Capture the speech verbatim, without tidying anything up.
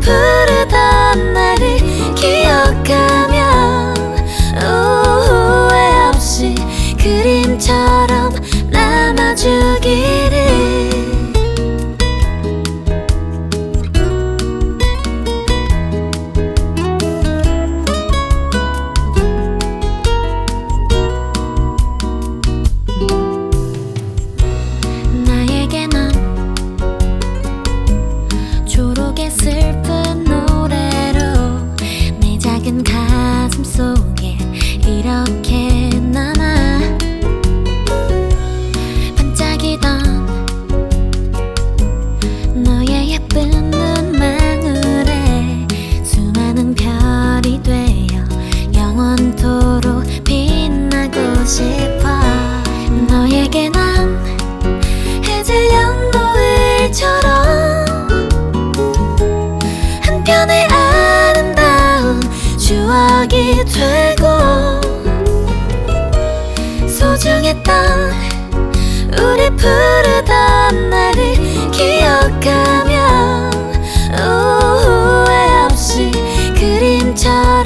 부르던 나를 기억하면 후회 없이 그림처럼 남아주기를. 나에게 넌 초록의 슬픈 노래로 내 작은 가슴 속에 이렇게 남아 반짝이던 너의 예쁜 눈망울에 수많은 별이 되어 영원토록 빛나고 싶어. 너에게 난 해질 연노을처럼 한편의 아름다운 추억이 되고 소중했던 우리 부르던 나를 기억하면 후회 없이 그림처럼